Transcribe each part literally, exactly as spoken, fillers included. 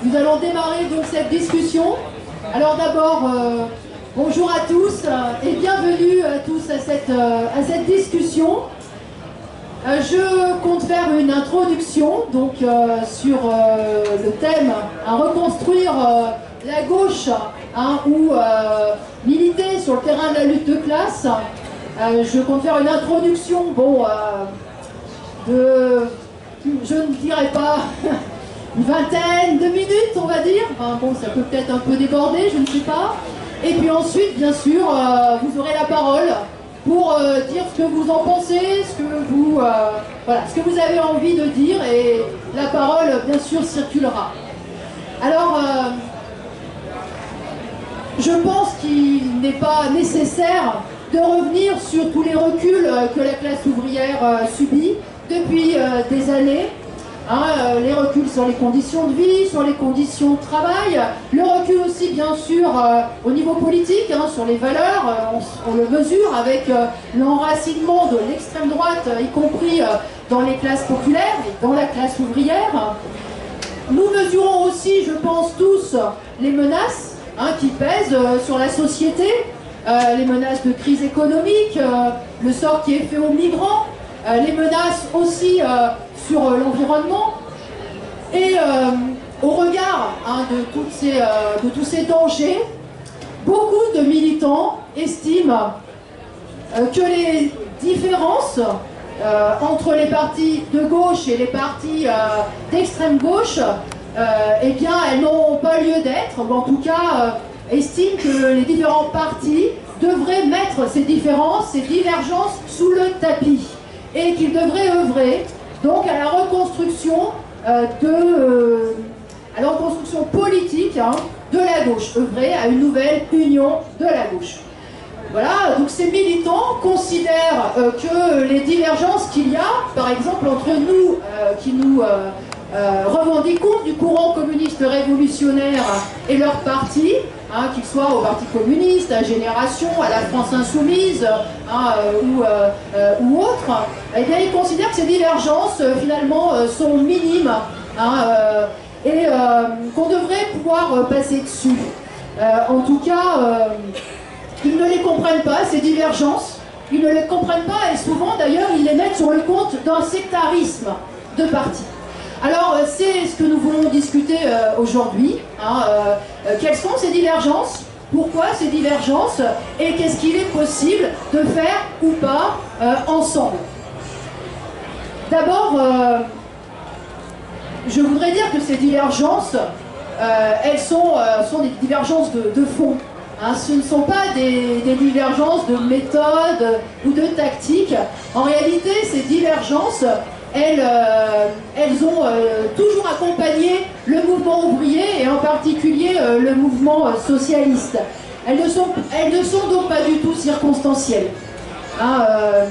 Nous allons démarrer donc cette discussion. Alors d'abord, euh, bonjour à tous euh, et bienvenue à tous à cette, euh, à cette discussion. Euh, je compte faire une introduction donc, euh, sur euh, le thème hein, reconstruire euh, la gauche hein, ou euh, militer sur le terrain de la lutte de classe. Euh, je compte faire une introduction bon, euh, de, je ne dirais pas une vingtaine de minutes, on va dire. Enfin, bon, ça peut peut-être un peu déborder, je ne sais pas. Et puis ensuite, bien sûr, euh, vous aurez la parole pour euh, dire ce que vous en pensez, ce que vous, euh, voilà, ce que vous avez envie de dire, et la parole, bien sûr, circulera. Alors, euh, je pense qu'il n'est pas nécessaire de revenir sur tous les reculs que la classe ouvrière euh, subit depuis euh, des années. Hein, euh, les reculs sur les conditions de vie, sur les conditions de travail, le recul aussi bien sûr euh, au niveau politique, hein, sur les valeurs, euh, on, on le mesure avec euh, l'enracinement de l'extrême droite, y compris euh, dans les classes populaires et dans la classe ouvrière. Nous mesurons aussi, je pense tous, les menaces hein, qui pèsent euh, sur la société, euh, les menaces de crise économique, euh, le sort qui est fait aux migrants, euh, les menaces aussi euh, sur euh, l'environnement. Et euh, au regard hein, de, toutes ces, euh, de tous ces dangers, beaucoup de militants estiment euh, que les différences euh, entre les partis de gauche et les partis euh, d'extrême gauche, euh, eh bien, elles n'ont pas lieu d'être, ou en tout cas euh, estiment que les différents partis devraient mettre ces différences, ces divergences sous le tapis, et qu'ils devraient œuvrer donc à la reconstruction euh, de, euh, à la reconstruction politique hein, de la gauche, œuvrer à une nouvelle union de la gauche. Voilà, donc ces militants considèrent euh, que les divergences qu'il y a, par exemple entre nous euh, qui nous euh, euh, revendiquons du courant communiste révolutionnaire et leur parti, hein, qu'ils soient au Parti communiste, à Génération, à la France Insoumise hein, euh, ou, euh, euh, ou autres, eh bien ils considèrent que ces divergences euh, finalement euh, sont minimes hein, euh, et euh, qu'on devrait pouvoir euh, passer dessus. Euh, en tout cas, euh, ils ne les comprennent pas, ces divergences, ils ne les comprennent pas et souvent d'ailleurs ils les mettent sur le compte d'un sectarisme de parti. Alors c'est ce que nous voulons discuter euh, aujourd'hui. Hein, euh, euh, quelles sont ces divergences? Pourquoi ces divergences? Et qu'est-ce qu'il est possible de faire ou pas euh, ensemble? D'abord, euh, je voudrais dire que ces divergences, euh, elles sont, euh, sont des divergences de, de fond. Hein, ce ne sont pas des, des divergences de méthode ou de tactique. En réalité, ces divergences, elles, euh, elles ont euh, toujours accompagné le mouvement ouvrier et en particulier euh, le mouvement euh, socialiste. Elles ne, sont, elles ne sont donc pas du tout circonstancielles. Hein, euh,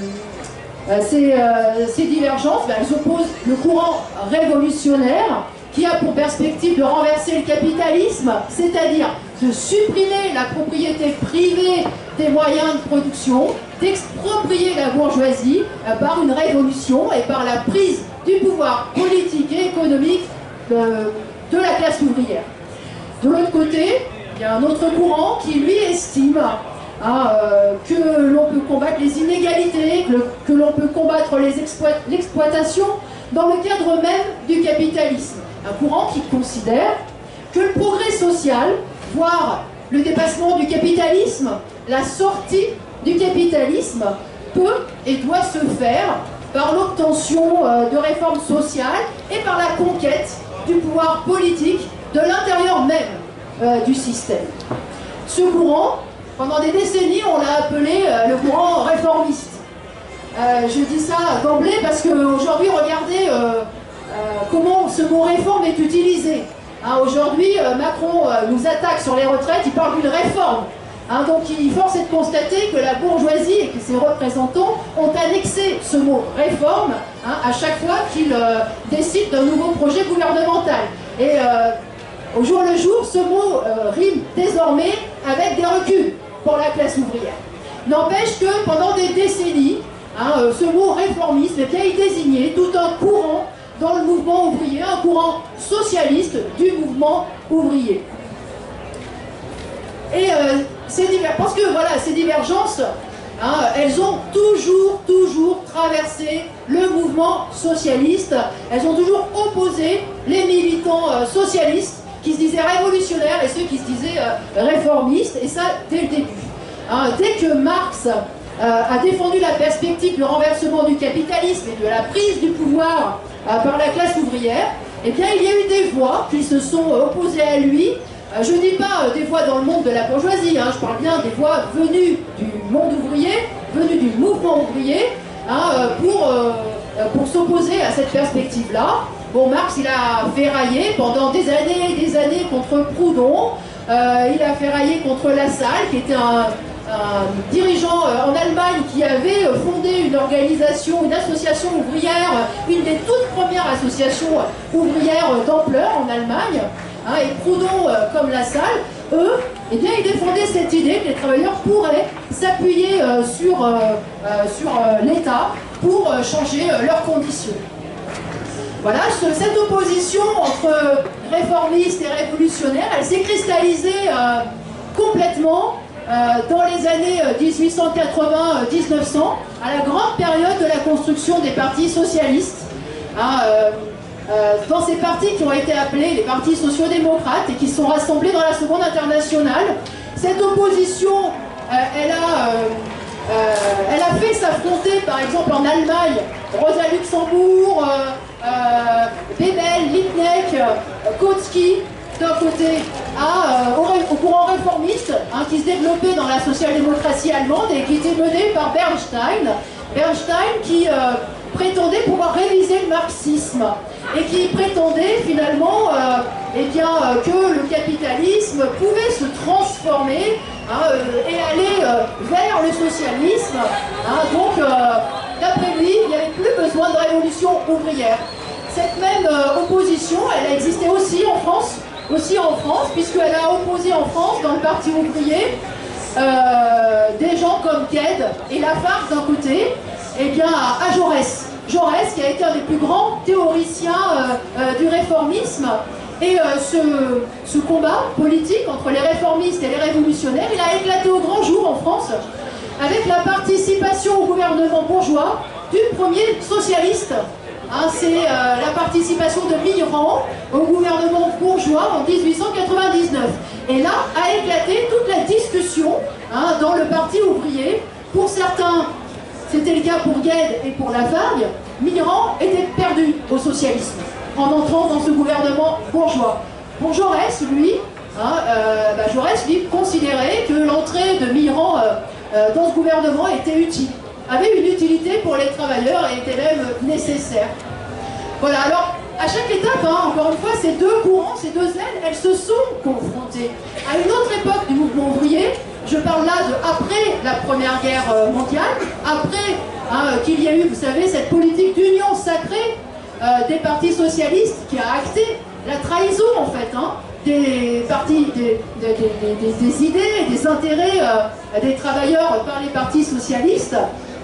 ces, euh, ces divergences, ben, elles opposent le courant révolutionnaire qui a pour perspective de renverser le capitalisme, c'est-à-dire de supprimer la propriété privée des moyens de production, d'exproprier la bourgeoisie euh, par une révolution et par la prise du pouvoir politique et économique de, de la classe ouvrière. De l'autre côté, il y a un autre courant qui lui estime hein, euh, que l'on peut combattre les inégalités, que, que l'on peut combattre l'exploitation dans le cadre même du capitalisme. Un courant qui considère que le progrès social, voire le dépassement du capitalisme, la sortie du capitalisme, peut et doit se faire par l'obtention euh, de réformes sociales et par la conquête du pouvoir politique de l'intérieur même euh, du système. Ce courant, pendant des décennies, on l'a appelé euh, le courant réformiste. Euh, je dis ça d'emblée parce qu'aujourd'hui, regardez euh, euh, comment ce mot réforme est utilisé. Hein, aujourd'hui, euh, Macron euh, nous attaque sur les retraites, il parle d'une réforme. Hein, donc il force est de constater que la bourgeoisie et que ses représentants ont annexé ce mot réforme hein, à chaque fois qu'ils euh, décident d'un nouveau projet gouvernemental. Et euh, au jour le jour, ce mot euh, rime désormais avec des reculs pour la classe ouvrière. N'empêche que pendant des décennies, hein, euh, ce mot réformisme, eh bien, il désignait tout un courant dans le mouvement ouvrier, un courant socialiste du mouvement ouvrier. Et euh, ces divers... parce que voilà, ces divergences, hein, elles ont toujours, toujours traversé le mouvement socialiste. Elles ont toujours opposé les militants euh, socialistes qui se disaient révolutionnaires et ceux qui se disaient euh, réformistes, et ça dès le début. Hein, dès que Marx euh, a défendu la perspective du renversement du capitalisme et de la prise du pouvoir euh, par la classe ouvrière, eh bien il y a eu des voix qui se sont euh, opposées à lui. Euh, je ne dis pas euh, des voix dans le monde de la bourgeoisie, hein, je parle bien des voix venues du monde ouvrier, venues du mouvement ouvrier, hein, euh, pour, euh, pour s'opposer à cette perspective-là. Bon, Marx, il a ferraillé pendant des années et des années contre Proudhon, euh, il a ferraillé contre Lassalle, qui était un, un dirigeant euh, en Allemagne qui avait fondé une organisation, une association ouvrière, une des toutes premières associations ouvrières d'ampleur en Allemagne. Hein, et Proudhon, euh, comme Lassalle, eux, eh bien, ils défendaient cette idée que les travailleurs pourraient s'appuyer euh, sur, euh, euh, sur euh, l'État pour euh, changer euh, leurs conditions. Voilà, ce, cette opposition entre réformistes et révolutionnaires, elle s'est cristallisée euh, complètement euh, dans les années mille huit cent quatre-vingts à mille neuf cents, à la grande période de la construction des partis socialistes. Hein, euh, euh, dans ces partis qui ont été appelés les partis sociaux-démocrates et qui sont rassemblés dans la Seconde Internationale, cette opposition, euh, elle a... Euh, Euh, elle a fait s'affronter, par exemple en Allemagne, Rosa Luxembourg, euh, euh, Bebel, Liebknecht, euh, Kautsky, d'un côté, à, euh, au, au courant réformiste, hein, qui se développait dans la social-démocratie allemande et qui était mené par Bernstein. Bernstein qui euh, prétendait pouvoir réviser le marxisme et qui prétendait finalement euh, eh bien, euh, que le capitalisme pouvait se transformer hein, euh, et aller euh, vers le socialisme. Hein, donc, euh, d'après lui, il n'y avait plus besoin de révolution ouvrière. Cette même euh, opposition, elle a existé aussi en France, aussi en France, puisqu'elle a opposé en France, dans le Parti ouvrier, euh, des gens comme Gued et Lafargue d'un côté, et bien à, à Jaurès. Jaurès qui a été un des plus grands théoriciens euh, euh, du réformisme. Et euh, ce, ce combat politique entre les réformistes et les révolutionnaires, il a éclaté au grand jour en France, avec la participation au gouvernement bourgeois du premier socialiste. Hein, c'est euh, la participation de Mitterrand au gouvernement bourgeois en mille huit cent quatre-vingt-dix-neuf. Et là a éclaté toute la discussion hein, dans le Parti ouvrier. Pour certains, c'était le cas pour Gued et pour Lafargue, Mitterrand était perdu au socialisme en entrant dans ce gouvernement bourgeois. Pour Jaurès, lui, hein, euh, bah Jaurès, lui, considérait que l'entrée de Mitterrand euh, euh, dans ce gouvernement était utile, avait une utilité pour les travailleurs et était même nécessaire. Voilà, alors, à chaque étape, hein, encore une fois, ces deux courants, ces deux ailes, elles se sont confrontées. À une autre époque du mouvement ouvrier, je parle là de après la Première Guerre mondiale, après hein, qu'il y a eu, vous savez, cette politique d'union sacrée euh, des partis socialistes qui a acté la trahison, en fait, hein, des partis, des, des, des, des, des idées, des intérêts euh, des travailleurs par les partis socialistes.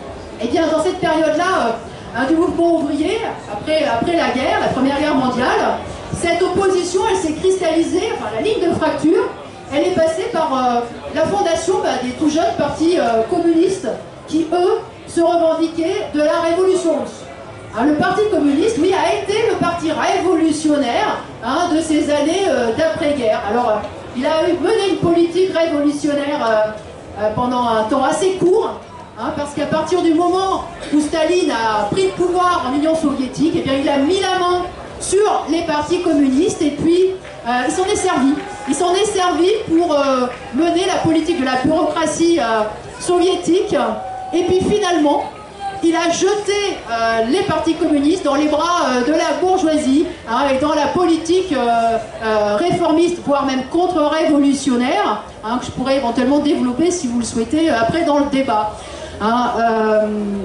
Et bien, dans cette période-là, euh, du mouvement ouvrier, après, après la guerre, la Première Guerre mondiale, cette opposition, elle s'est cristallisée, enfin la ligne de fracture, elle est passée par euh, la fondation bah, des tout jeunes partis euh, communistes qui, eux, se revendiquaient de la révolution russe. Hein, le Parti communiste, oui, a été le parti révolutionnaire hein, de ces années euh, d'après-guerre. Alors, euh, il a eu mené une politique révolutionnaire euh, euh, pendant un temps assez court, hein, parce qu'à partir du moment où Staline a pris le pouvoir en Union soviétique, eh bien, il a mis la main sur les partis communistes et puis euh, il s'en est servi. Il s'en est servi pour euh, mener la politique de la bureaucratie euh, soviétique et puis finalement il a jeté euh, les partis communistes dans les bras euh, de la bourgeoisie hein, et dans la politique euh, euh, réformiste, voire même contre-révolutionnaire, hein, que je pourrais éventuellement développer si vous le souhaitez après dans le débat. Hein, euh,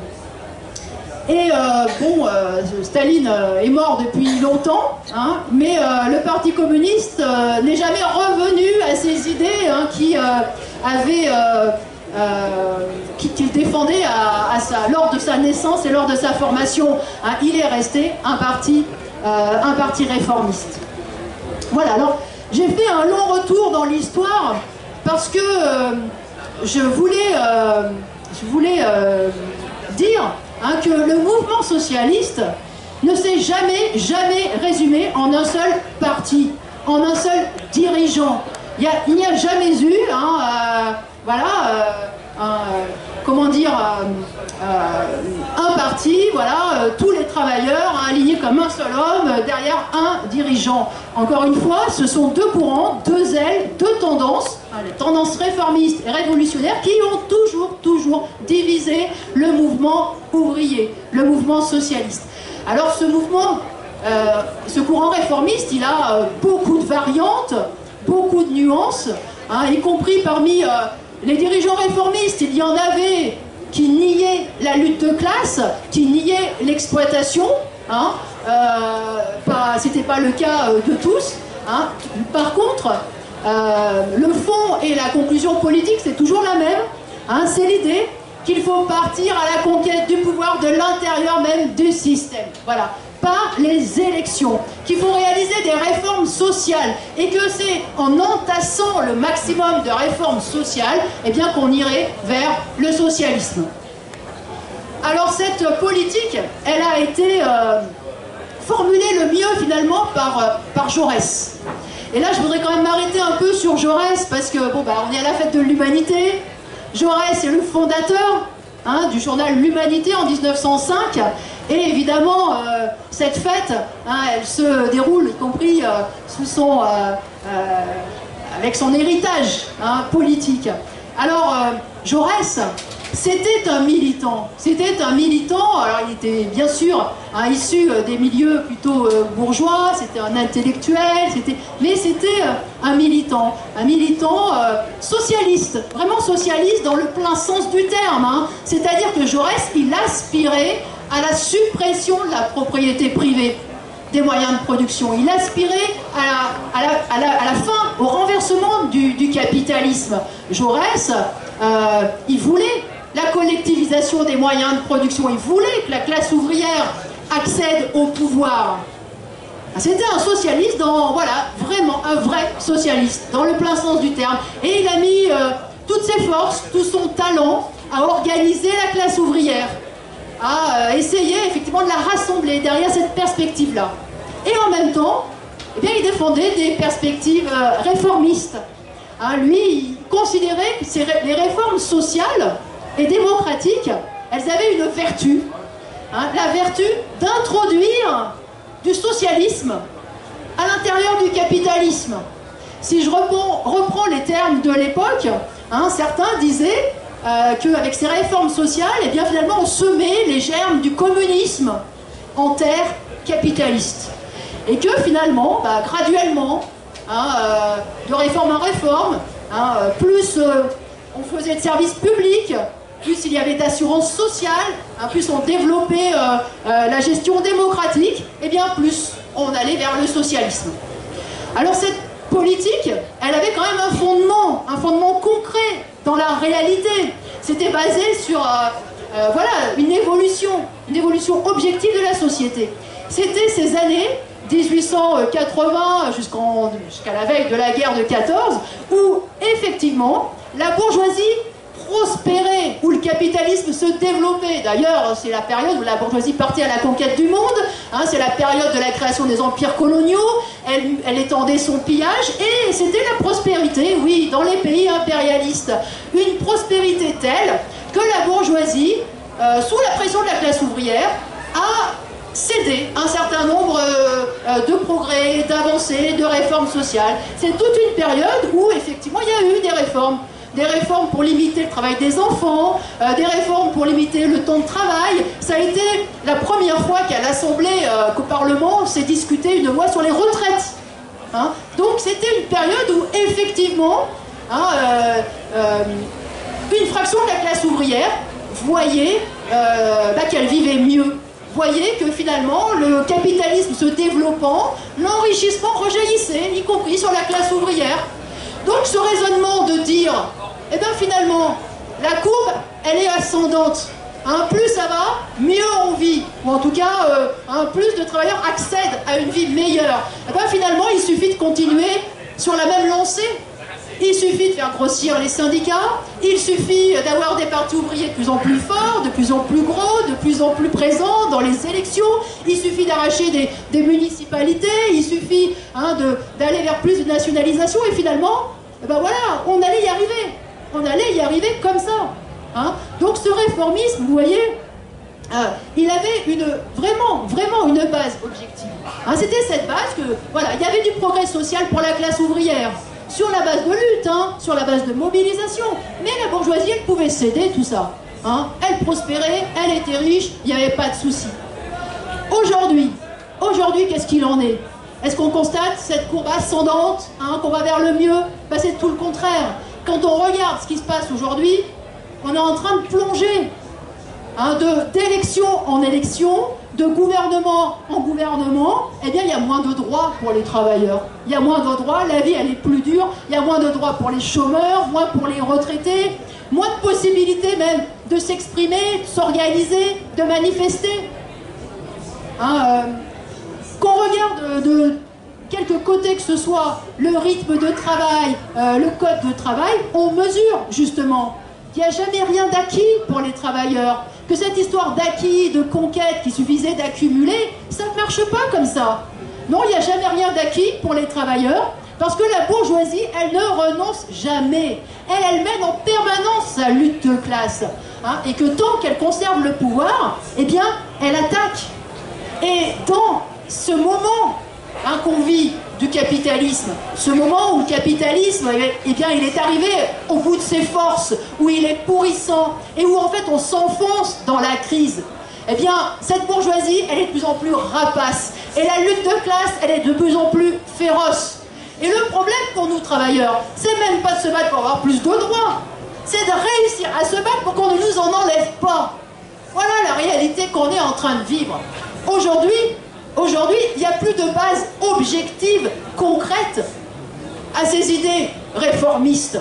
Et euh, bon, euh, Staline euh, est mort depuis longtemps, hein, mais euh, le Parti communiste euh, n'est jamais revenu à ses idées hein, qui euh, avaient, euh, euh, qu'il défendait à, à sa, lors de sa naissance et lors de sa formation. Hein, il est resté un parti euh, un parti réformiste. Voilà, alors j'ai fait un long retour dans l'histoire parce que euh, je voulais, euh, je voulais euh, dire hein, que le mouvement socialiste ne s'est jamais, jamais résumé en un seul parti, en un seul dirigeant. Il n'y a, a jamais eu, hein, euh, voilà, euh, un, euh, comment dire, euh, euh, un parti, voilà, euh, tous les travailleurs hein, alignés comme un seul homme euh, derrière un dirigeant. Encore une fois, ce sont deux courants, deux ailes, deux tendances, hein, les tendances réformistes et révolutionnaires qui ont toujours, toujours divisé le mouvement ouvrier, le mouvement socialiste. Alors ce mouvement, euh, ce courant réformiste, il a euh, beaucoup de variantes, beaucoup de nuances, hein, y compris parmi euh, les dirigeants réformistes. Il y en avait qui niaient la lutte de classe, qui niaient l'exploitation. Hein, euh, c'était pas le cas euh, de tous. Hein. Par contre, euh, le fond et la conclusion politique, c'est toujours la même. Hein, c'est l'idée qu'il faut partir à la conquête du pouvoir de l'intérieur même du système. Voilà. Par les élections, qu'il faut réaliser des réformes sociales et que c'est en entassant le maximum de réformes sociales eh bien qu'on irait vers le socialisme. Alors cette politique, elle a été euh, formulée le mieux finalement par, euh, par Jaurès. Et là je voudrais quand même m'arrêter un peu sur Jaurès parce que bon bah on est à la fête de l'humanité. Jaurès est le fondateur hein, du journal L'Humanité en mille neuf cent cinq. Et évidemment, euh, cette fête, hein, elle se déroule, y compris euh, sous son, euh, euh, avec son héritage hein, politique. Alors, euh, Jaurès, c'était un militant. C'était un militant, alors il était bien sûr hein, issu euh, des milieux plutôt euh, bourgeois, c'était un intellectuel, mais c'était euh, un militant. Un militant euh, socialiste, vraiment socialiste dans le plein sens du terme. Hein. C'est-à-dire que Jaurès, il aspirait à la suppression de la propriété privée des moyens de production. Il aspirait à la, à la, à la, à la fin, au renversement du, du capitalisme. Jaurès, euh, il voulait la collectivisation des moyens de production. Il voulait que la classe ouvrière accède au pouvoir. C'était un socialiste, dans, voilà, vraiment un vrai socialiste, dans le plein sens du terme. Et il a mis euh, toutes ses forces, tout son talent à organiser la classe ouvrière, à essayer effectivement de la rassembler derrière cette perspective-là. Et en même temps, eh bien, il défendait des perspectives euh, réformistes. Hein, lui, il considérait que ces ré les réformes sociales et démocratiques, elles avaient une vertu, hein, la vertu d'introduire du socialisme à l'intérieur du capitalisme. Si je reprends, reprends les termes de l'époque, hein, certains disaient Euh, qu'avec ces réformes sociales, eh bien, finalement, on semait les germes du communisme en terre capitaliste. Et que finalement, bah, graduellement, hein, euh, de réforme en réforme, hein, euh, plus euh, on faisait de services publics, plus il y avait d'assurance sociale, hein, plus on développait euh, euh, la gestion démocratique, et bien plus on allait vers le socialisme. Alors cette politique, elle avait quand même un fondement, un fondement concret dans la réalité. C'était basé sur euh, euh, voilà, une évolution, une évolution objective de la société. C'était ces années mille huit cent quatre-vingts jusqu'en, jusqu'à la veille de la guerre de quatorze, où effectivement la bourgeoisie prospérait, où le capitalisme se développait. D'ailleurs, c'est la période où la bourgeoisie partait à la conquête du monde, hein, c'est la période de la création des empires coloniaux, elle, elle étendait son pillage, et c'était la prospérité, oui, dans les pays impérialistes. Une prospérité telle que la bourgeoisie, euh, sous la pression de la classe ouvrière, a cédé un certain nombre euh, de progrès, d'avancées, de réformes sociales. C'est toute une période où, effectivement, il y a eu des réformes. Des réformes pour limiter le travail des enfants, euh, des réformes pour limiter le temps de travail. Ça a été la première fois qu'à l'Assemblée, euh, qu'au Parlement, s'est discuté une loi sur les retraites. Hein. Donc c'était une période où, effectivement, hein, euh, euh, une fraction de la classe ouvrière voyait euh, bah, qu'elle vivait mieux. Voyait que finalement, le capitalisme se développant, l'enrichissement rejaillissait, y compris sur la classe ouvrière. Donc ce raisonnement de dire, eh bien finalement, la courbe, elle est ascendante. Hein, plus ça va, mieux on vit. Ou en tout cas, euh, hein, plus de travailleurs accèdent à une vie meilleure. Et ben, finalement, il suffit de continuer sur la même lancée. Il suffit de faire grossir les syndicats, il suffit d'avoir des partis ouvriers de plus en plus forts, de plus en plus gros, de plus en plus présents dans les élections, il suffit d'arracher des, des municipalités, il suffit hein, d'aller vers plus de nationalisation, et finalement, eh ben voilà, on allait y arriver, on allait y arriver comme ça. Hein. Donc ce réformisme, vous voyez, euh, il avait une, vraiment, vraiment une base objective. Hein, c'était cette base que, voilà, il y avait du progrès social pour la classe ouvrière, sur la base de lutte, hein, sur la base de mobilisation. Mais la bourgeoisie, elle pouvait céder tout ça. Hein. Elle prospérait, elle était riche, il n'y avait pas de souci. Aujourd'hui, aujourd'hui, qu'est-ce qu'il en est? Est-ce qu'on constate cette courbe ascendante, hein, qu'on va vers le mieux? Ben, c'est tout le contraire. Quand on regarde ce qui se passe aujourd'hui, on est en train de plonger hein, d'élection en élection, de gouvernement en gouvernement. Eh bien, il y a moins de droits pour les travailleurs. Il y a moins de droits, la vie, elle est plus dure. Il y a moins de droits pour les chômeurs, moins pour les retraités, moins de possibilités même de s'exprimer, de s'organiser, de manifester. Hein, euh, qu'on regarde de quelque côté que ce soit le rythme de travail, euh, le code de travail, on mesure justement qu'il n'y a jamais rien d'acquis pour les travailleurs. Que cette histoire d'acquis, de conquête qui suffisait d'accumuler, ça ne marche pas comme ça. Non, il n'y a jamais rien d'acquis pour les travailleurs, parce que la bourgeoisie, elle ne renonce jamais. Elle, elle mène en permanence sa lutte de classe. Hein, et que tant qu'elle conserve le pouvoir, eh bien, elle attaque. Et dans ce moment hein, qu'on vit du capitalisme, ce moment où le capitalisme, eh bien, il est arrivé au bout de ses forces, où il est pourrissant, et où en fait on s'enfonce dans la crise, eh bien, cette bourgeoisie, elle est de plus en plus rapace, et la lutte de classe, elle est de plus en plus féroce. Et le problème pour nous travailleurs, c'est même pas de se battre pour avoir plus de droits, c'est de réussir à se battre pour qu'on ne nous en enlève pas. Voilà la réalité qu'on est en train de vivre. Aujourd'hui, Aujourd'hui, il n'y a plus de base objective, concrète, à ces idées réformistes.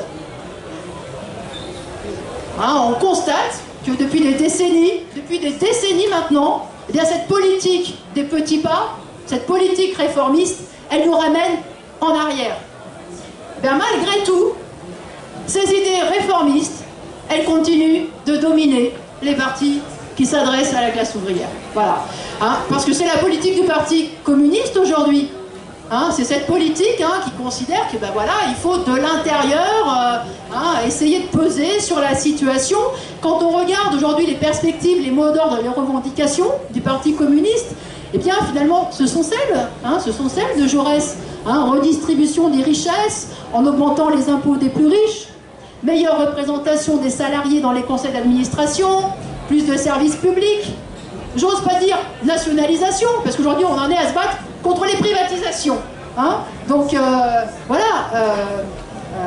Hein, on constate que depuis des décennies, depuis des décennies maintenant, eh bien, cette politique des petits pas, cette politique réformiste, elle nous ramène en arrière. Eh bien, malgré tout, ces idées réformistes, elles continuent de dominer les partis qui s'adresse à la classe ouvrière. Voilà. Hein, parce que c'est la politique du Parti communiste aujourd'hui. Hein, c'est cette politique hein, qui considère que ben voilà, il faut de l'intérieur euh, hein, essayer de peser sur la situation. Quand on regarde aujourd'hui les perspectives, les mots d'ordre, les revendications du Parti communiste, eh bien finalement ce sont celles, hein, ce sont celles de Jaurès. Hein, redistribution des richesses en augmentant les impôts des plus riches, meilleure représentation des salariés dans les conseils d'administration, plus de services publics, j'ose pas dire nationalisation, parce qu'aujourd'hui on en est à se battre contre les privatisations. Hein. Donc euh, voilà. Euh, euh,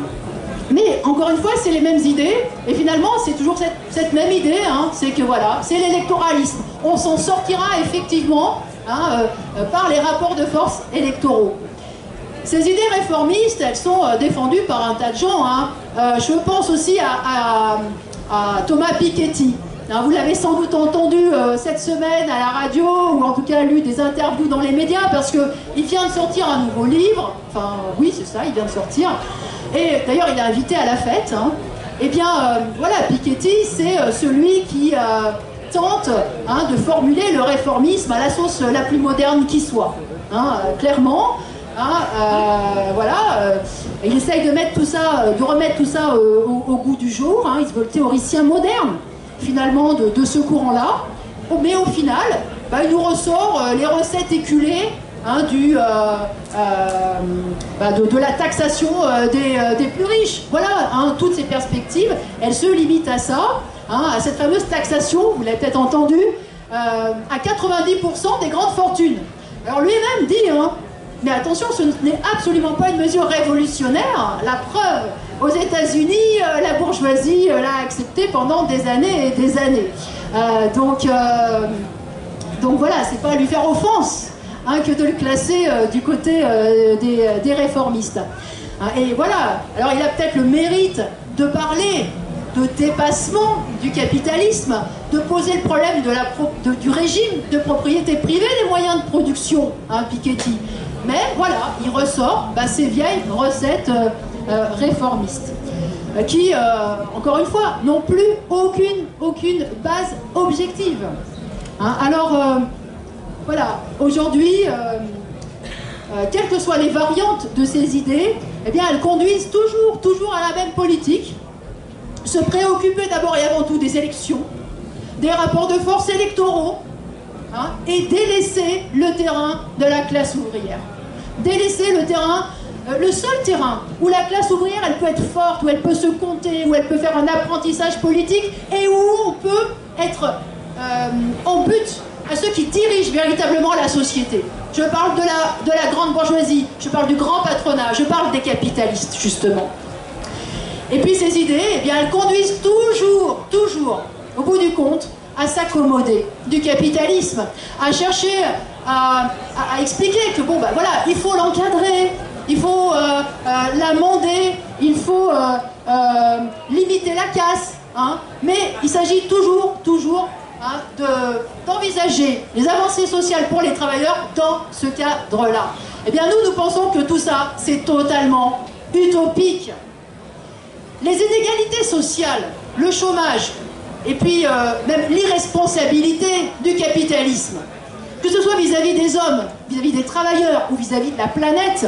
mais encore une fois, c'est les mêmes idées, et finalement c'est toujours cette, cette même idée, hein, c'est que voilà, c'est l'électoralisme. On s'en sortira effectivement hein, euh, par les rapports de force électoraux. Ces idées réformistes, elles sont euh, défendues par un tas de gens. Hein. Euh, je pense aussi à, à, à Thomas Piketty. Hein, vous l'avez sans doute entendu euh, cette semaine à la radio, ou en tout cas lu des interviews dans les médias, parce qu'il vient de sortir un nouveau livre. Enfin, oui, c'est ça, il vient de sortir. Et d'ailleurs, il est invité à la fête. Hein. Eh bien, euh, voilà, Piketty, c'est euh, celui qui euh, tente hein, de formuler le réformisme à la sauce la plus moderne qui soit. Hein, euh, clairement. Hein, euh, voilà, euh, il essaye de mettre tout ça, de remettre tout ça euh, au, au goût du jour. Hein, il se veut le théoricien moderne, finalement, de, de ce courant-là. Mais au final, bah, il nous ressort euh, les recettes éculées hein, du, euh, euh, bah, de, de la taxation euh, des, euh, des plus riches. Voilà, hein, toutes ces perspectives, elles se limitent à ça, hein, à cette fameuse taxation, vous l'avez peut-être entendu, euh, à quatre-vingt-dix pour cent des grandes fortunes. Alors lui-même dit, hein, mais attention, ce n'est absolument pas une mesure révolutionnaire. La preuve, aux États-Unis, euh, la bourgeoisie euh, l'a accepté pendant des années et des années. Euh, donc, euh, donc voilà, c'est pas lui faire offense hein, que de le classer euh, du côté euh, des, des réformistes. Hein, et voilà, alors il a peut-être le mérite de parler de dépassement du capitalisme, de poser le problème de la pro de, du régime de propriété privée des moyens de production, hein, Piketty. Mais voilà, il ressort bah, ces vieilles recettes euh, euh, réformistes, euh, qui, euh, encore une fois, n'ont plus aucune, aucune base objective. Hein, alors, euh, voilà, aujourd'hui, euh, euh, quelles que soient les variantes de ces idées, eh bien, elles conduisent toujours, toujours à la même politique. Se préoccuper d'abord et avant tout des élections, des rapports de force électoraux, hein, et délaisser le terrain de la classe ouvrière. Délaisser le terrain, euh, le seul terrain où la classe ouvrière, elle peut être forte, où elle peut se compter, où elle peut faire un apprentissage politique et où on peut être euh, en but à ceux qui dirigent véritablement la société. Je parle de la, de la grande bourgeoisie, je parle du grand patronat, je parle des capitalistes, justement. Et puis ces idées, eh bien, elles conduisent toujours, toujours, au bout du compte, à s'accommoder du capitalisme, à chercher à, à, à expliquer que bon, bah, voilà, il faut l'encadrer, il faut euh, euh, l'amender, il faut euh, euh, limiter la casse, hein, mais il s'agit toujours, toujours hein, d'envisager les avancées sociales pour les travailleurs dans ce cadre-là. Eh bien, nous, nous pensons que tout ça, c'est totalement utopique. Les inégalités sociales, le chômage, et puis euh, même l'irresponsabilité du capitalisme, que ce soit vis-à-vis des hommes, vis-à-vis des travailleurs ou vis-à-vis de la planète,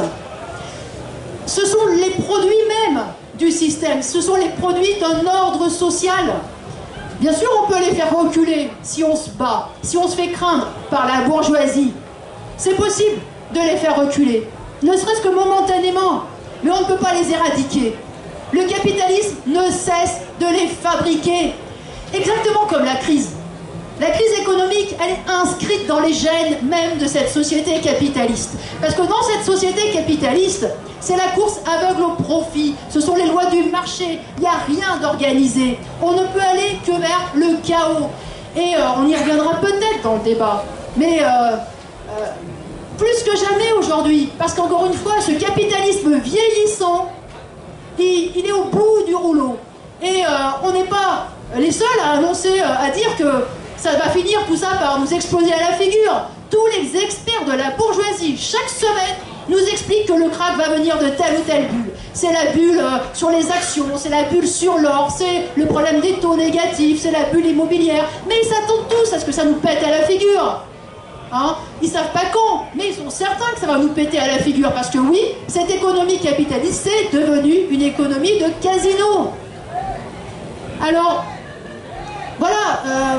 ce sont les produits mêmes du système, ce sont les produits d'un ordre social. Bien sûr, on peut les faire reculer si on se bat, si on se fait craindre par la bourgeoisie. C'est possible de les faire reculer, ne serait-ce que momentanément, mais on ne peut pas les éradiquer. Le capitalisme ne cesse de les fabriquer, exactement comme la crise. La crise économique, elle est inscrite dans les gènes même de cette société capitaliste. Parce que dans cette société capitaliste, c'est la course aveugle au profit, ce sont les lois du marché, il n'y a rien d'organisé. On ne peut aller que vers le chaos. Et euh, on y reviendra peut-être dans le débat. Mais euh, euh, plus que jamais aujourd'hui, parce qu'encore une fois, ce capitalisme vieillissant, Il, il est au bout du rouleau. Et euh, on n'est pas les seuls à annoncer, euh, à dire que ça va finir tout ça par nous exploser à la figure. Tous les experts de la bourgeoisie, chaque semaine, nous expliquent que le krach va venir de telle ou telle bulle. C'est la bulle euh, sur les actions, c'est la bulle sur l'or, c'est le problème des taux négatifs, c'est la bulle immobilière. Mais ils s'attendent tous à ce que ça nous pète à la figure. Hein, ils savent pas quand, mais ils sont certains que ça va nous péter à la figure, parce que oui, cette économie capitaliste, c'est devenu une économie de casino. Alors, voilà, euh,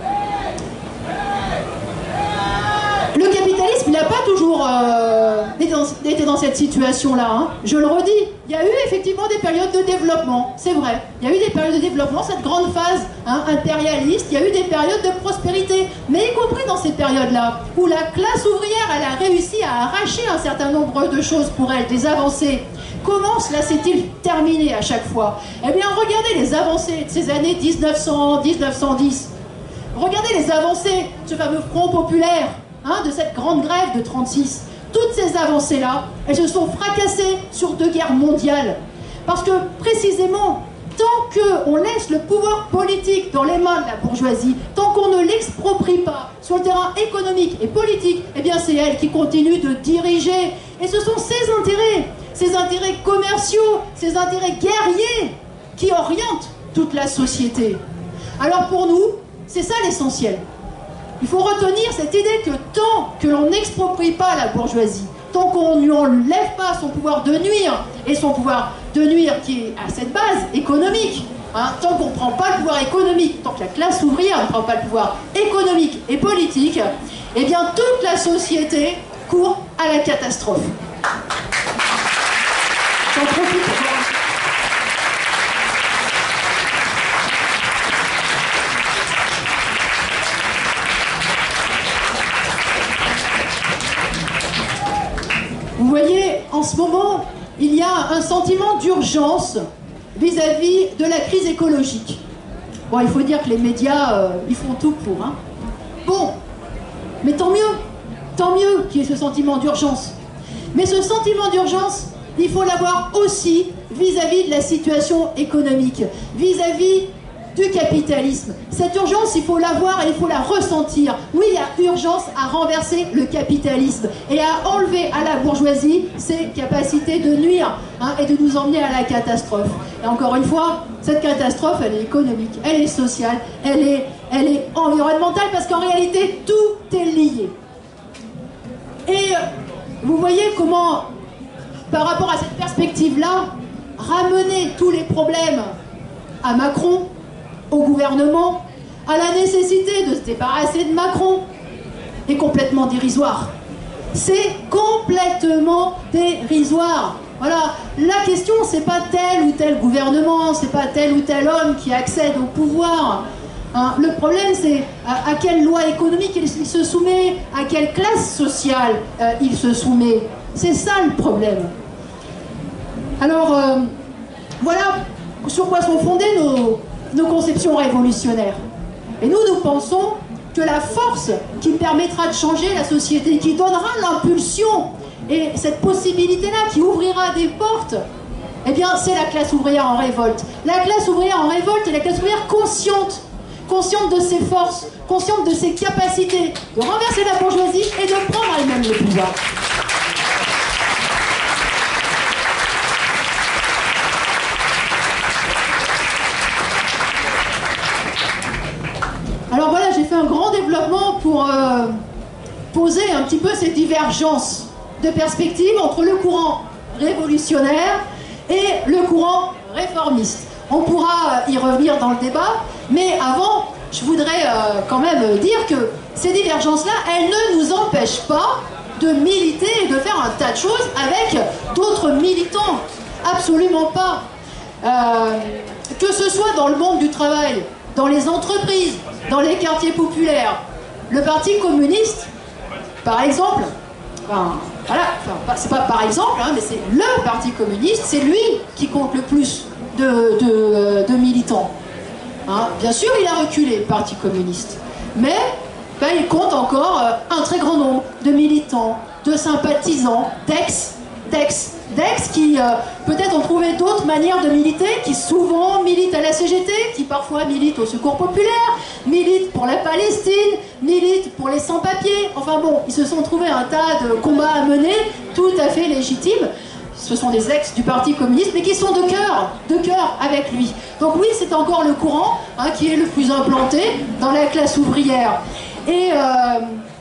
le capitalisme, il n'a pas toujours euh, été, dans, été dans cette situation-là, hein. Je le redis, il y a eu effectivement des périodes de développement, c'est vrai. Il y a eu des périodes de développement, cette grande phase hein, impérialiste, il y a eu des périodes de prospérité, mais y compris dans ces périodes-là, où la classe ouvrière, elle a réussi à arracher un certain nombre de choses pour elle, des avancées. Comment cela s'est-il terminé à chaque fois? Eh bien, regardez les avancées de ces années dix-neuf cents, dix-neuf cent dix. Regardez les avancées de ce fameux Front populaire, hein, de cette grande grève de trente-six. Toutes ces avancées-là, elles se sont fracassées sur deux guerres mondiales. Parce que, précisément, tant qu'on laisse le pouvoir politique dans les mains de la bourgeoisie, tant qu'on ne l'exproprie pas sur le terrain économique et politique, eh bien c'est elle qui continue de diriger. Et ce sont ses intérêts, ses intérêts commerciaux, ses intérêts guerriers qui orientent toute la société. Alors pour nous, c'est ça l'essentiel. Il faut retenir cette idée que tant que l'on n'exproprie pas la bourgeoisie, tant qu'on ne lui enlève pas son pouvoir de nuire, et son pouvoir de nuire qui est à cette base économique, hein, tant qu'on ne prend pas le pouvoir économique, tant que la classe ouvrière ne prend pas le pouvoir économique et politique, eh bien toute la société court à la catastrophe. J'en profite pour voir. Vous voyez, en ce moment, il y a un sentiment d'urgence vis-à-vis de la crise écologique. Bon, il faut dire que les médias, euh, ils font tout pour. Hein. Bon, mais tant mieux, tant mieux qu'il y ait ce sentiment d'urgence. Mais ce sentiment d'urgence, il faut l'avoir aussi vis-à-vis de la situation économique, vis-à-vis du capitalisme. Cette urgence, il faut l'avoir et il faut la ressentir. Oui, il y a urgence à renverser le capitalisme et à enlever à la bourgeoisie ses capacités de nuire hein, et de nous emmener à la catastrophe. Et encore une fois, cette catastrophe, elle est économique, elle est sociale, elle est, elle est environnementale parce qu'en réalité, tout est lié. Et vous voyez comment, par rapport à cette perspective-là, ramener tous les problèmes à Macron, au gouvernement, à la nécessité de se débarrasser de Macron, est complètement dérisoire. C'est complètement dérisoire. Voilà, la question, c'est pas tel ou tel gouvernement, c'est pas tel ou tel homme qui accède au pouvoir. Hein, le problème, c'est à, à quelle loi économique il, il se soumet, à quelle classe sociale euh, il se soumet. C'est ça le problème. Alors, euh, voilà sur quoi sont fondées nos, nos conceptions révolutionnaires. Et nous, nous pensons que la force qui permettra de changer la société, qui donnera l'impulsion et cette possibilité-là, qui ouvrira des portes, eh bien, c'est la classe ouvrière en révolte. La classe ouvrière en révolte est la classe ouvrière consciente, consciente de ses forces, consciente de ses capacités de renverser la bourgeoisie et de prendre elle-même le pouvoir. Alors voilà, j'ai fait un grand développement pour euh, poser un petit peu ces divergences de perspective entre le courant révolutionnaire et le courant réformiste. On pourra y revenir dans le débat, mais avant, je voudrais euh, quand même dire que ces divergences-là, elles ne nous empêchent pas de militer et de faire un tas de choses avec d'autres militants. Absolument pas. Euh, que ce soit dans le monde du travail, dans les entreprises, dans les quartiers populaires, le Parti communiste, par exemple, enfin, voilà, enfin, c'est pas par exemple, hein, mais c'est le Parti communiste, c'est lui qui compte le plus de, de, de militants. Hein. Bien sûr, il a reculé, le Parti communiste, mais ben, il compte encore euh, un très grand nombre de militants, de sympathisants, d'ex, d'ex, d'ex qui euh, peut-être ont trouvé d'autres manières de militer, qui souvent militent à la C G T, qui parfois militent au Secours populaire, militent pour la Palestine, militent pour les sans-papiers. Enfin bon, ils se sont trouvés un tas de combats à mener, tout à fait légitimes. Ce sont des ex du Parti communiste, mais qui sont de cœur, de cœur avec lui. Donc oui, c'est encore le courant hein, qui est le plus implanté dans la classe ouvrière. Et... Euh,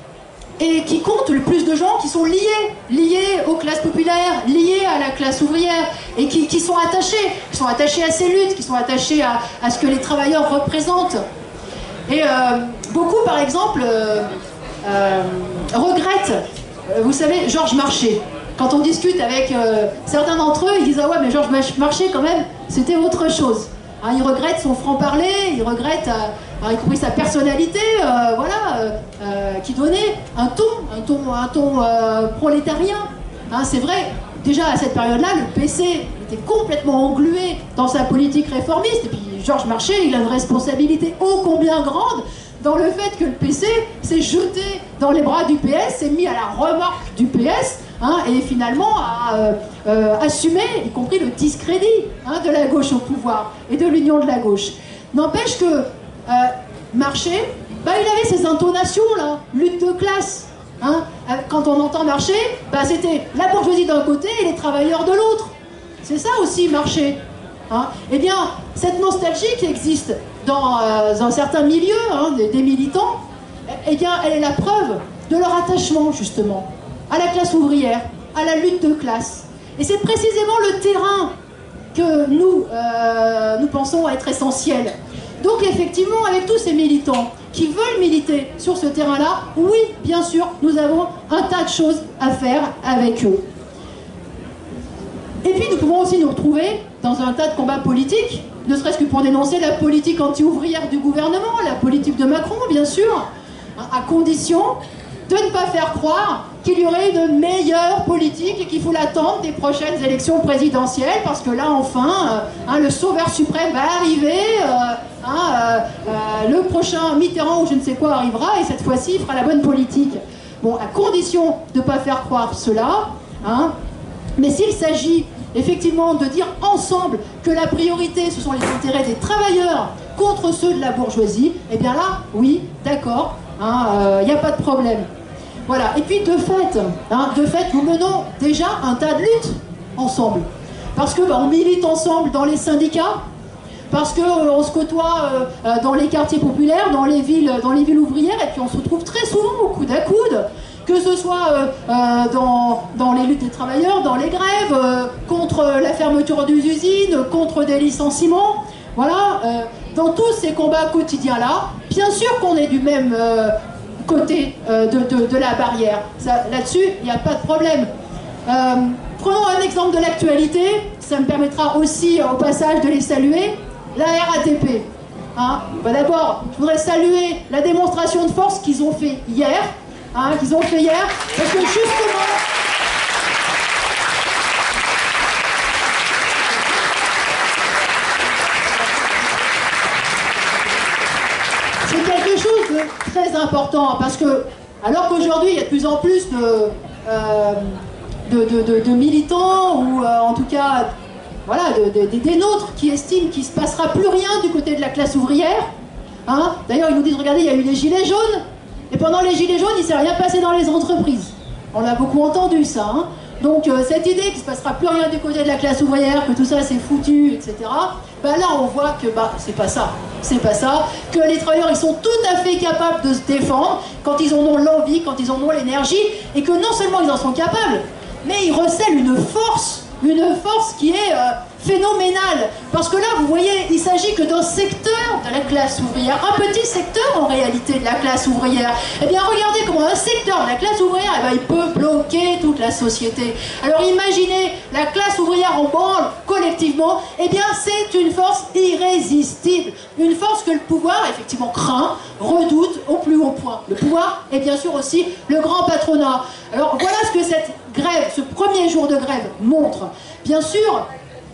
et qui compte le plus de gens qui sont liés, liés aux classes populaires, liés à la classe ouvrière, et qui, qui sont attachés, qui sont attachés à ces luttes, qui sont attachés à, à ce que les travailleurs représentent. Et euh, beaucoup, par exemple, euh, euh, regrettent, euh, vous savez, Georges Marchais. Quand on discute avec euh, certains d'entre eux, ils disent « Ah ouais, mais Georges Marchais, quand même, c'était autre chose. » Hein, il regrette son franc-parler, il regrette, euh, y compris sa personnalité, euh, voilà, euh, euh, qui donnait un ton, un ton, un ton euh, prolétarien. Hein, c'est vrai, déjà à cette période-là, le P C était complètement englué dans sa politique réformiste, et puis Georges Marchais, il a une responsabilité ô combien grande dans le fait que le P C s'est jeté dans les bras du P S, s'est mis à la remorque du P S, hein, et finalement a euh, euh, assumé, y compris le discrédit hein, de la gauche au pouvoir et de l'union de la gauche. N'empêche que euh, Marchais, bah, il avait ces intonations là, lutte de classe. Hein. Quand on entend Marchais, bah, c'était la bourgeoisie d'un côté et les travailleurs de l'autre. C'est ça aussi Marchais. Hein. Eh bien, cette nostalgie qui existe dans euh, un certain milieu hein, des, des militants, eh bien, elle est la preuve de leur attachement justement à la classe ouvrière, à la lutte de classe. Et c'est précisément le terrain que nous, euh, nous pensons être essentiel. Donc effectivement, avec tous ces militants qui veulent militer sur ce terrain-là, oui, bien sûr, nous avons un tas de choses à faire avec eux. Et puis nous pouvons aussi nous retrouver dans un tas de combats politiques, ne serait-ce que pour dénoncer la politique anti-ouvrière du gouvernement, la politique de Macron, bien sûr, à condition de ne pas faire croire qu'il y aurait une meilleure politique et qu'il faut l'attendre des prochaines élections présidentielles, parce que là, enfin, euh, hein, le sauveur suprême va arriver, euh, hein, euh, euh, le prochain Mitterrand ou je ne sais quoi arrivera, et cette fois-ci, il fera la bonne politique. Bon, à condition de ne pas faire croire cela, hein, Mais s'il s'agit effectivement de dire ensemble que la priorité, ce sont les intérêts des travailleurs contre ceux de la bourgeoisie, eh bien là, oui, d'accord, il hein, n'y euh, a pas de problème. Voilà. Et puis de fait, hein, de fait, nous menons déjà un tas de luttes ensemble. Parce que bah, on milite ensemble dans les syndicats, parce qu'on euh, se côtoie euh, dans les quartiers populaires, dans les villes, dans les villes ouvrières, et puis on se retrouve très souvent au coude à coude. Que ce soit euh, euh, dans, dans les luttes des travailleurs, dans les grèves, euh, contre la fermeture des usines, contre des licenciements, voilà, euh, dans tous ces combats quotidiens-là, bien sûr qu'on est du même euh, côté euh, de, de, de la barrière. Là-dessus, il n'y a pas de problème. Euh, prenons un exemple de l'actualité, ça me permettra aussi au passage de les saluer, la R A T P. Hein, bah D'abord, je voudrais saluer la démonstration de force qu'ils ont fait hier, Hein, qu'ils ont fait hier, parce que justement, c'est quelque chose de très important, parce que, alors qu'aujourd'hui, il y a de plus en plus de, euh, de, de, de, de militants, ou euh, en tout cas, voilà, de, de, de, des nôtres, qui estiment qu'il ne se passera plus rien du côté de la classe ouvrière. Hein. D'ailleurs, ils nous disent, regardez, il y a eu les gilets jaunes, et pendant les gilets jaunes, il ne s'est rien passé dans les entreprises. On l'a beaucoup entendu, ça. Hein. Donc, euh, cette idée qu'il ne se passera plus rien du côté de la classe ouvrière, que tout ça c'est foutu, et cetera, bah là, on voit que bah, c'est pas ça. C'est pas ça. Que les travailleurs, ils sont tout à fait capables de se défendre quand ils en ont l'envie, quand ils en ont l'énergie, et que non seulement ils en sont capables, mais ils recèlent une force, une force qui est euh, phénoménale. Parce que là, vous voyez, il s'agit que d'un secteur de la classe ouvrière, un petit secteur en réalité de la classe ouvrière. Eh bien, regardez comment un secteur de la classe ouvrière, eh bien, il peut bloquer toute la société. Alors imaginez la classe ouvrière en branle collectivement, eh bien, c'est une force irrésistible. Une force que le pouvoir, effectivement, craint, redoute au plus haut point. Le pouvoir et bien sûr aussi le grand patronat. Alors voilà ce que cette grève, ce premier jour de grève montre. Bien sûr,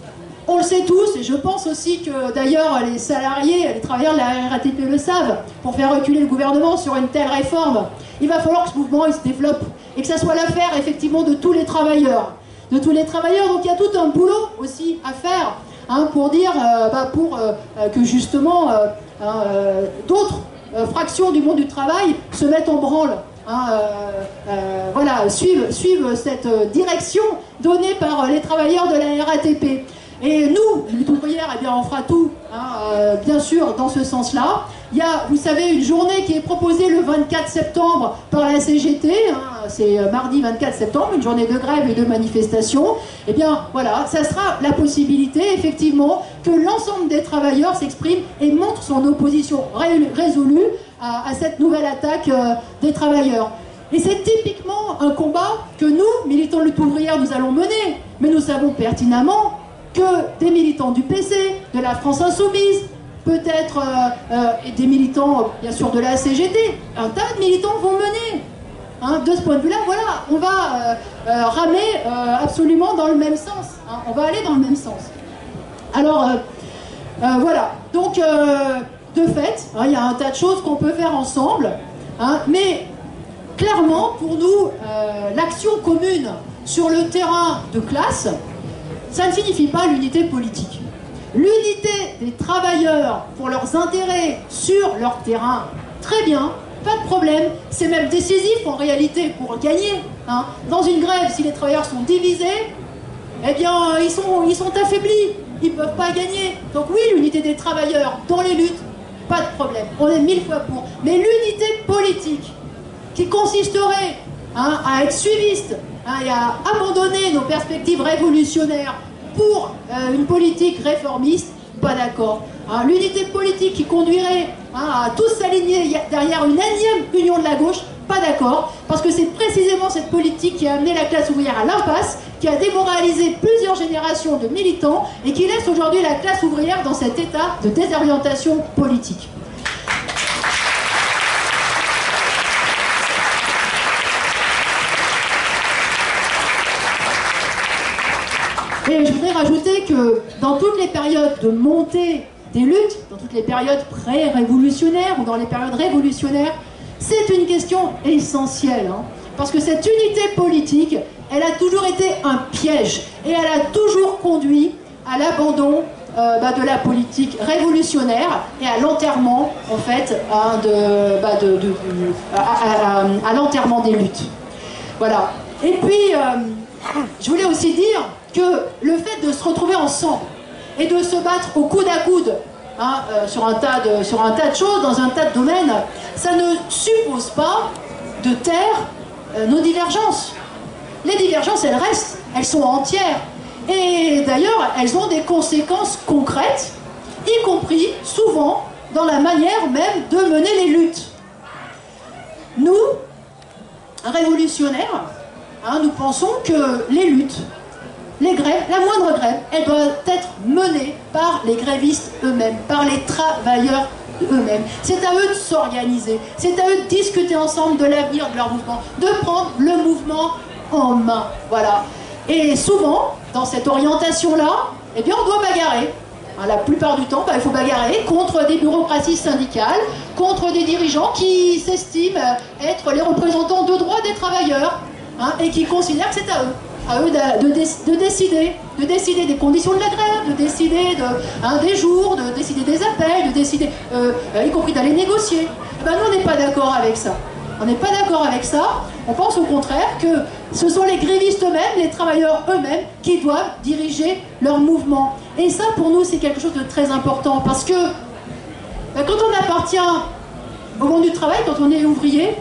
on le sait tous, et je pense aussi que d'ailleurs les salariés, les travailleurs de la R A T P le savent, pour faire reculer le gouvernement sur une telle réforme, il va falloir que ce mouvement il se développe, et que ça soit l'affaire effectivement de tous les travailleurs. De tous les travailleurs, donc il y a tout un boulot aussi à faire, hein, pour dire, euh, bah, pour euh, que justement euh, euh, d'autres euh, fractions du monde du travail se mettent en branle. Hein, euh, euh, voilà, suivent, suivent cette euh, direction donnée par euh, les travailleurs de la R A T P. Et nous, lutte ouvrière, eh bien, on fera tout, hein, euh, bien sûr, dans ce sens-là. Il y a, vous savez, une journée qui est proposée le vingt-quatre septembre par la C G T, hein, c'est mardi vingt-quatre septembre, une journée de grève et de manifestation. Eh bien, voilà, ça sera la possibilité, effectivement, que l'ensemble des travailleurs s'exprime et montre son opposition ré résolue à, à cette nouvelle attaque euh, des travailleurs. Et c'est typiquement un combat que nous, militants de lutte ouvrière, nous allons mener. Mais nous savons pertinemment que des militants du P C, de la France Insoumise, peut-être euh, euh, des militants, bien sûr, de la C G T, un tas de militants vont mener. Hein, de ce point de vue-là, voilà, on va euh, euh, ramer euh, absolument dans le même sens. Hein, on va aller dans le même sens. Alors, euh, euh, voilà. Donc, euh, de fait, hein, il y a un tas de choses qu'on peut faire ensemble, hein, mais clairement, pour nous, euh, l'action commune sur le terrain de classe, ça ne signifie pas l'unité politique. L'unité des travailleurs pour leurs intérêts sur leur terrain, très bien, pas de problème, c'est même décisif en réalité pour gagner. Hein. Dans une grève, si les travailleurs sont divisés, eh bien ils sont, ils sont affaiblis, ils ne peuvent pas gagner. Donc oui, l'unité des travailleurs dans les luttes, pas de problème, on est mille fois pour. Mais l'unité politique, qui consisterait hein, à être suiviste, hein, et à abandonner nos perspectives révolutionnaires pour euh, une politique réformiste, pas d'accord. Hein, l'unité politique qui conduirait hein, à tous s'aligner derrière une énième union de la gauche, pas d'accord, parce que c'est précisément cette politique qui a amené la classe ouvrière à l'impasse, qui a démoralisé plusieurs générations de militants et qui laisse aujourd'hui la classe ouvrière dans cet état de désorientation politique. Et je voudrais rajouter que dans toutes les périodes de montée des luttes, dans toutes les périodes pré-révolutionnaires ou dans les périodes révolutionnaires, c'est une question essentielle. Hein, parce que cette unité politique, elle a toujours été un piège et elle a toujours conduit à l'abandon euh, bah, de la politique révolutionnaire et à l'enterrement, en fait, hein, de, bah, de, de, de, à, à, à, à l'enterrement des luttes. Voilà. Et puis, euh, je voulais aussi dire que le fait de se retrouver ensemble et de se battre au coude à coude, hein, euh, sur, un tas de, sur un tas de choses, dans un tas de domaines, ça ne suppose pas de taire euh, nos divergences. Les divergences, elles restent, elles sont entières. Et d'ailleurs, elles ont des conséquences concrètes, y compris, souvent, dans la manière même de mener les luttes. Nous, révolutionnaires, hein, nous pensons que les luttes, les grèves, la moindre grève, elle doit être menée par les grévistes eux-mêmes, par les travailleurs eux-mêmes. C'est à eux de s'organiser, c'est à eux de discuter ensemble de l'avenir de leur mouvement, de prendre le mouvement en main. Voilà. Et souvent, dans cette orientation-là, eh bien, on doit bagarrer. Hein, la plupart du temps, bah, il faut bagarrer contre des bureaucraties syndicales, contre des dirigeants qui s'estiment être les représentants de droit des travailleurs, hein, et qui considèrent que c'est à eux. À eux de, de, de décider, de décider des conditions de la grève, de décider de, hein, des jours, de décider des appels, de décider, euh, y compris d'aller négocier. Eh ben, nous, on n'est pas d'accord avec ça. On n'est pas d'accord avec ça. On pense au contraire que ce sont les grévistes eux-mêmes, les travailleurs eux-mêmes, qui doivent diriger leur mouvement. Et ça, pour nous, c'est quelque chose de très important, parce que ben, quand on appartient au monde du travail, quand on est ouvrier,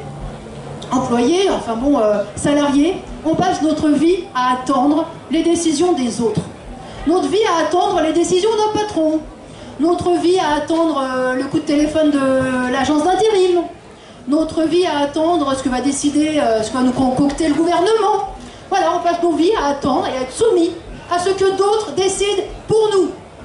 employé, enfin bon, euh, salarié, on passe notre vie à attendre les décisions des autres. Notre vie à attendre les décisions d'un patron. Notre vie à attendre euh, le coup de téléphone de l'agence d'intérim. Notre vie à attendre ce que va décider, euh, ce que va nous concocter le gouvernement. Voilà, on passe nos vies à attendre et à être soumis à ce que d'autres décident pour nous.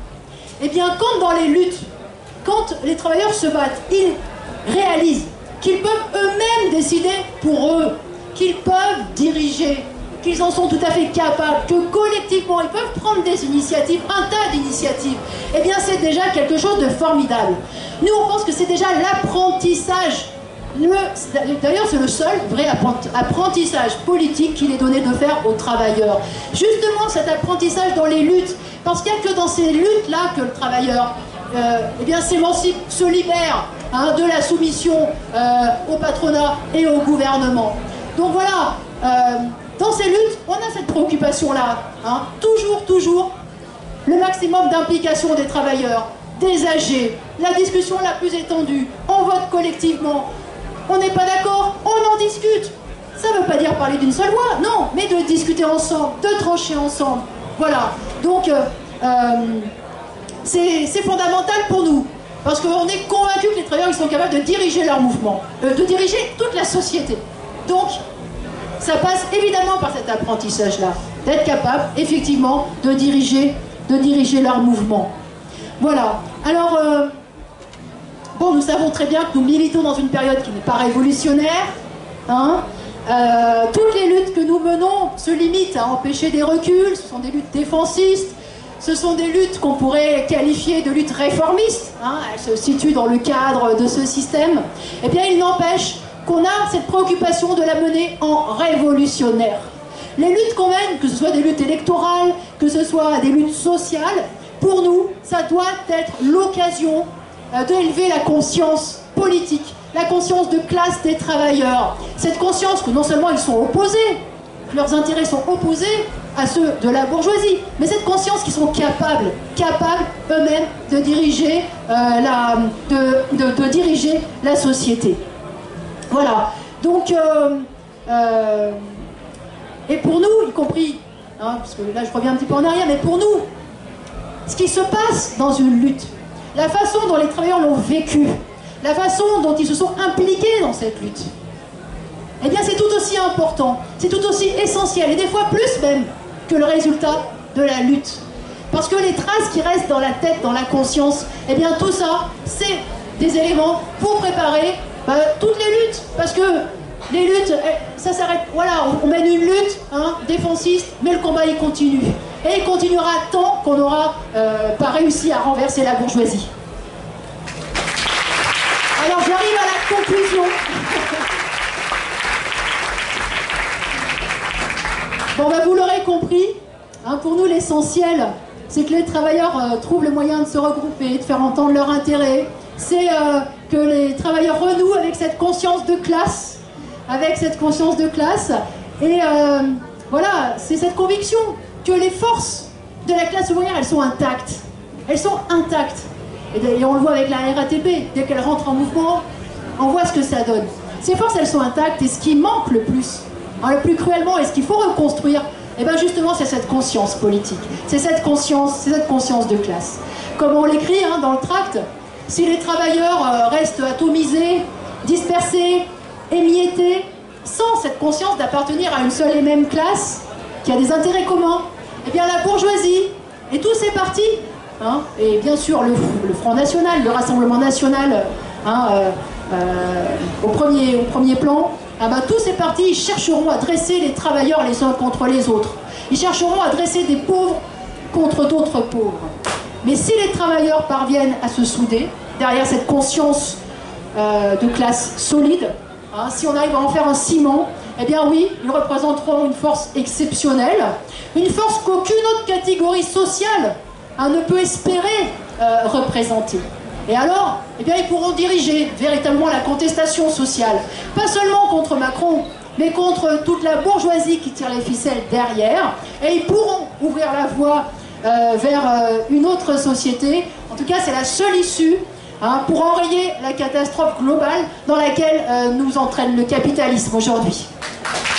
Eh bien, quand dans les luttes, quand les travailleurs se battent, ils réalisent qu'ils peuvent eux-mêmes décider pour eux, qu'ils peuvent diriger, qu'ils en sont tout à fait capables, que collectivement ils peuvent prendre des initiatives, un tas d'initiatives, eh bien c'est déjà quelque chose de formidable. Nous on pense que c'est déjà l'apprentissage, le, d'ailleurs c'est le seul vrai apprentissage politique qu'il est donné de faire aux travailleurs. Justement cet apprentissage dans les luttes, parce qu'il n'y a que dans ces luttes-là que le travailleur euh, eh bien s'émancipe, se libère, hein, de la soumission euh, au patronat et au gouvernement. Donc voilà, euh, dans ces luttes, on a cette préoccupation-là, hein, toujours, toujours, le maximum d'implication des travailleurs, des âgés, la discussion la plus étendue, on vote collectivement, on n'est pas d'accord, on en discute. Ça ne veut pas dire parler d'une seule voix, non, mais de discuter ensemble, de trancher ensemble. Voilà, donc euh, euh, c'est fondamental pour nous, parce qu'on est convaincus que les travailleurs ils sont capables de diriger leur mouvement, euh, de diriger toute la société. Donc, ça passe évidemment par cet apprentissage-là, d'être capable, effectivement, de diriger, de diriger leur mouvement. Voilà. Alors, euh, bon, nous savons très bien que nous militons dans une période qui n'est pas révolutionnaire. Hein. Euh, toutes les luttes que nous menons se limitent à empêcher des reculs, ce sont des luttes défensistes, ce sont des luttes qu'on pourrait qualifier de luttes réformistes. Hein. Elles se situent dans le cadre de ce système. Eh bien, il n'empêche qu'on a cette préoccupation de la mener en révolutionnaire. Les luttes qu'on mène, que ce soit des luttes électorales, que ce soit des luttes sociales, pour nous, ça doit être l'occasion euh, d'élever la conscience politique, la conscience de classe des travailleurs. Cette conscience que non seulement ils sont opposés, que leurs intérêts sont opposés à ceux de la bourgeoisie, mais cette conscience qu'ils sont capables, capables eux-mêmes de diriger, euh, la, de, de, de diriger la société. Voilà, donc, euh, euh, et pour nous, y compris, hein, parce que là je reviens un petit peu en arrière, mais pour nous, ce qui se passe dans une lutte, la façon dont les travailleurs l'ont vécu, la façon dont ils se sont impliqués dans cette lutte, eh bien c'est tout aussi important, c'est tout aussi essentiel, et des fois plus même que le résultat de la lutte. Parce que les traces qui restent dans la tête, dans la conscience, eh bien tout ça, c'est des éléments pour préparer bah, toutes les luttes. Parce que les luttes, ça s'arrête, voilà, on mène une lutte hein, défensiste, mais le combat il continue. Et il continuera tant qu'on n'aura euh, pas réussi à renverser la bourgeoisie. Alors j'arrive à la conclusion. Bon, bah, vous l'aurez compris, hein, pour nous l'essentiel, c'est que les travailleurs euh, trouvent le moyen de se regrouper, de faire entendre leurs intérêts. C'est euh, que les travailleurs renouent avec cette conscience de classe, avec cette conscience de classe. Et euh, voilà, c'est cette conviction que les forces de la classe ouvrière, elles sont intactes. Elles sont intactes. Et, et on le voit avec la R A T P, dès qu'elle rentre en mouvement, on voit ce que ça donne. Ces forces, elles sont intactes, et ce qui manque le plus, hein, le plus cruellement, et ce qu'il faut reconstruire, et bien justement, c'est cette conscience politique. C'est cette conscience, c'est cette conscience de classe. Comme on l'écrit hein, dans le tract, si les travailleurs euh, restent atomisés, dispersés, émiettés, sans cette conscience d'appartenir à une seule et même classe, qui a des intérêts communs, eh bien la bourgeoisie et tous ces partis, hein, et bien sûr le, le Front National, le Rassemblement National, hein, euh, euh, au, premier, au premier plan, ah ben, tous ces partis ils chercheront à dresser les travailleurs les uns contre les autres. Ils chercheront à dresser des pauvres contre d'autres pauvres. Mais si les travailleurs parviennent à se souder derrière cette conscience euh, de classe solide, hein, si on arrive à en faire un ciment, eh bien oui, ils représenteront une force exceptionnelle, une force qu'aucune autre catégorie sociale hein, ne peut espérer euh, représenter. Et alors, eh bien, ils pourront diriger véritablement la contestation sociale, pas seulement contre Macron, mais contre toute la bourgeoisie qui tire les ficelles derrière, et ils pourront ouvrir la voie euh, vers euh, une autre société. En tout cas, c'est la seule issue hein, pour enrayer la catastrophe globale dans laquelle euh, nous entraîne le capitalisme aujourd'hui.